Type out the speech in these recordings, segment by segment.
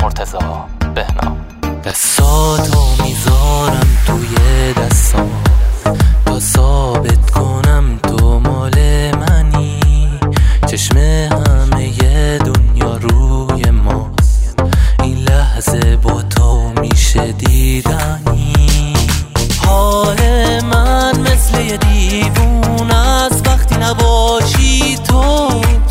مرتضی بهنام. دستاتو میذارم توی دستام تا ثابت کنم تو مال منی. چشم همه دنیا روی ماست، این لحظه با تو میشه دیدنی. حال من مثل یه دیوونه است وقتی نباشی تو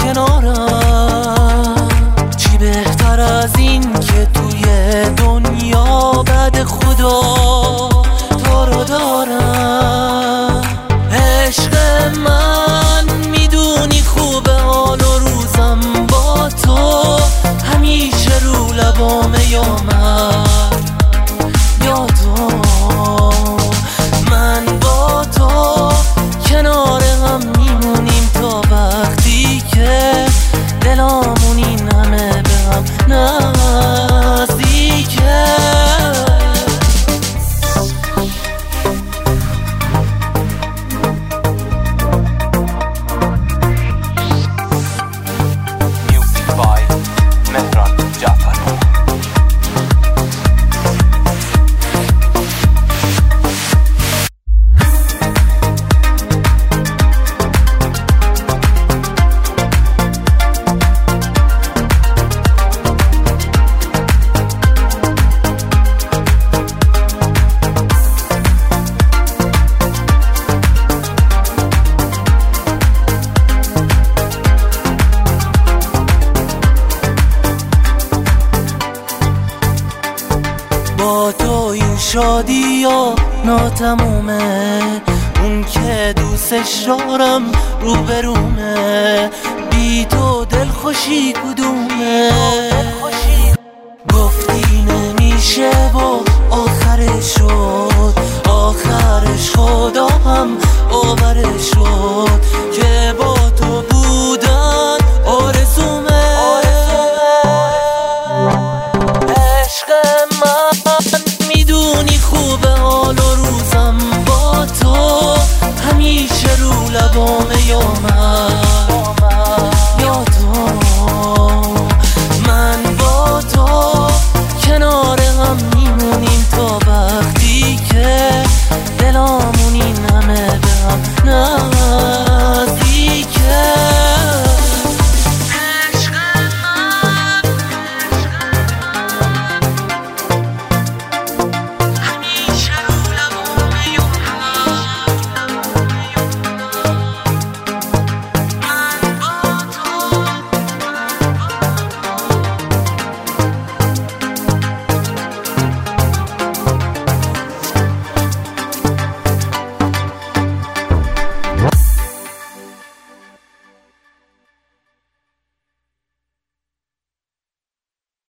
کنارم. چی بهتر از این که توی دنیا بعد خدا تو رو دارم. عشق من میدونی خوبه حال و روزم با تو همیشه رو لبامه، یا من یا تو. من با تو کنار هم میمونیم تا وقتی که دلامون این همه به هم نزدیکه. Music by مهران جعفر. با تو این شادی ها ناتمومه، اون که دوستش دارم روبرومه. بی تو دلخوشی کدومه؟